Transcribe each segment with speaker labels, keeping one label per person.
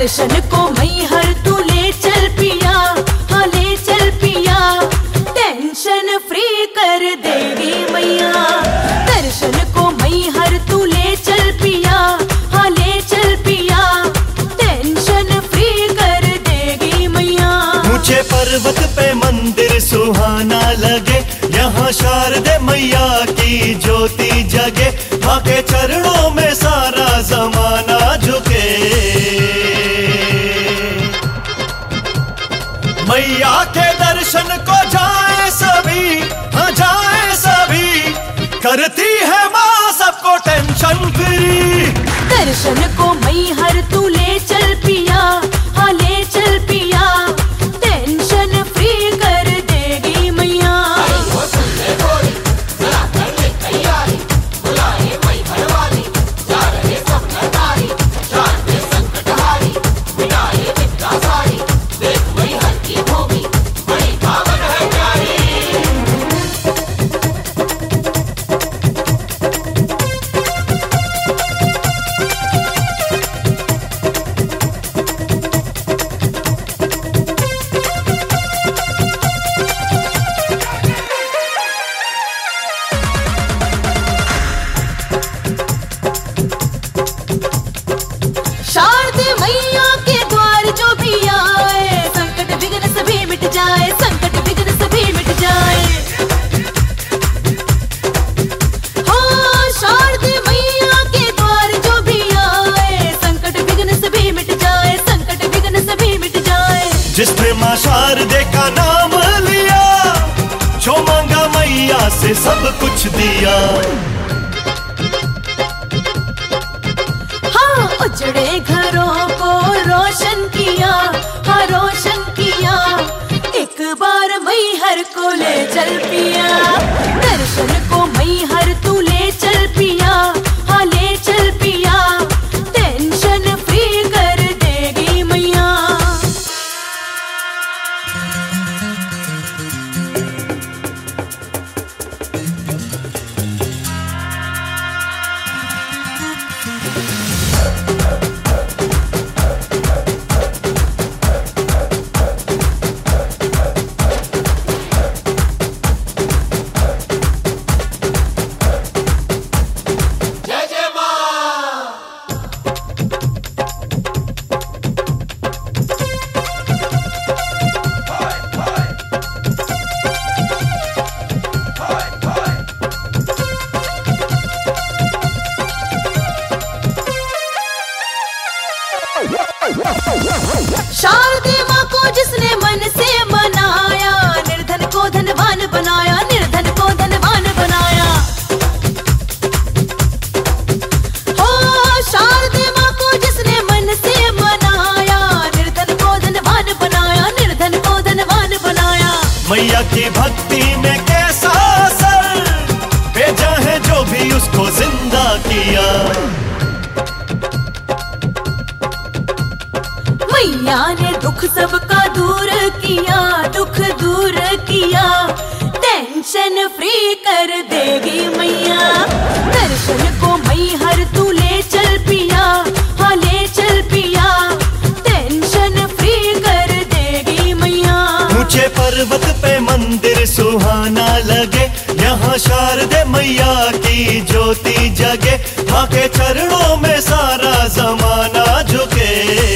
Speaker 1: दर्शन को मैहर तू ले चल पिया, हाँ ले चल पिया, टेंशन फ्री कर देगी मैया। दर्शन को मैहर तू ले चल पिया, हाँ ले चल पिया, टेंशन फ्री कर देगी मैया।
Speaker 2: ऊंचे पर्वत पे मंदिर सुहाना लगे, यहाँ शारदे मैया की ज्योति जगे, माँ के चरणों में सारा जमाना झुके। मैया के दर्शन को जाए सभी, हाँ जाए सभी, करती है माँ सबको टेंशन फ्री।
Speaker 1: दर्शन को मैहर तू ले चल पिया, हाँ ले चल पिया, टेंशन फ्री कर देगी मैया। शारदे मैया के द्वार जो भी आए, संकट विघ्न सभी मिट जाए, संकट विघ्न सभी मिट जाए। हाँ शारदे मैया के द्वार जो भी आए, संकट विघ्न सभी मिट जाए, संकट विघ्न सभी मिट जाए।
Speaker 2: जिसने माँ शारदे का नाम लिया, जो मांगा मैया से सब कुछ दिया।
Speaker 1: उजड़े घरों को रोशन किया, हाँ रोशन किया, एक बार मैहर को ले चल पिया। दर्शन को मैहर तू ले चल पिया, हाँ ले चल पिया, टेंशन फ्री कर देगी मैया। शारदे माँ को जिसने मन से मनाया, निर्धन को धनवान बनाया, निर्धन को धनवान बनाया। हो शारदे माँ को जिसने मन से मनाया, निर्धन को धनवान बनाया, निर्धन को धनवान बनाया।
Speaker 2: मैया की भक्ति में कैसा असर, भेजा है जो भी उसको जिंदा किया।
Speaker 1: मैया ने दुख सबका दूर किया, दुख दूर किया, टेंशन फ्री कर देगी मैया। दर्शन को मैहर तू ले चल पिया, हाँ ले चल पिया, टेंशन फ्री कर देगी मैया।
Speaker 2: ऊंचे पर्वत पे मंदिर सुहाना लगे, यहाँ शारदे मैया की ज्योति जगे, माँ के चरणों में सारा जमाना झुके।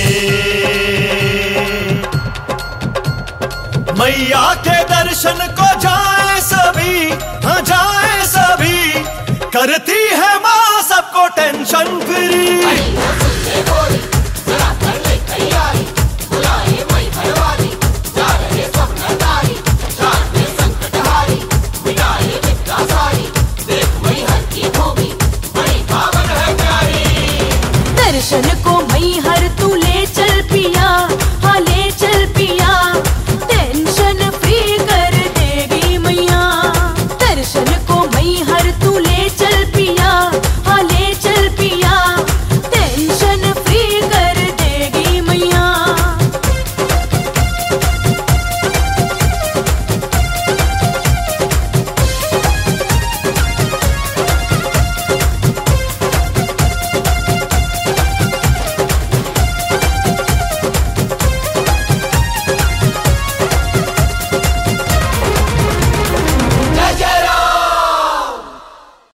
Speaker 2: मैया के दर्शन को जाए सभी, हाँ जाए सभी, करती है माँ सबको टेंशन फ्री।